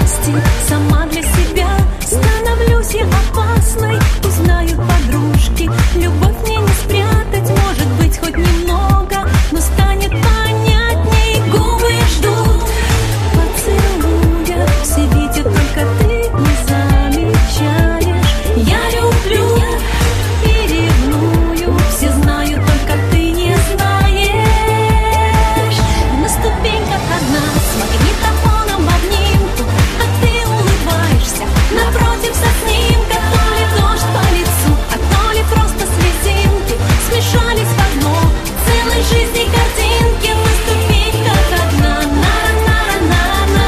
счастье сама для себя. Становлюсь я опасной, узнают подружки. Любовь мне не спрятать, может быть, хоть немного, но станет понятней. Губы ждут поцелуя, все видят, только ты не замечаешь. Я люблю и ревную, все знают, только ты не знаешь. На ступеньках одна с магнитофоном в обнимку, а ты улыбаешься напротив со снимка. То ли дождь по лицу, а то ли просто слезинки смешались в одно целой жизни картинки. На ступеньках одна. На-на-на-на-на,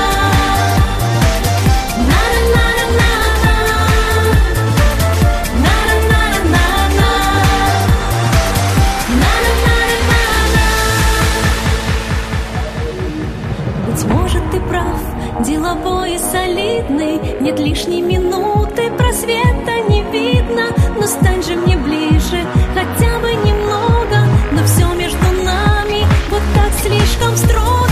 быть может, ты прав, деловой и солидный, нет лишней минуты, просвета не видно. Но стань же мне ближе, хотя бы немного, но все между нами вот так слишком строго.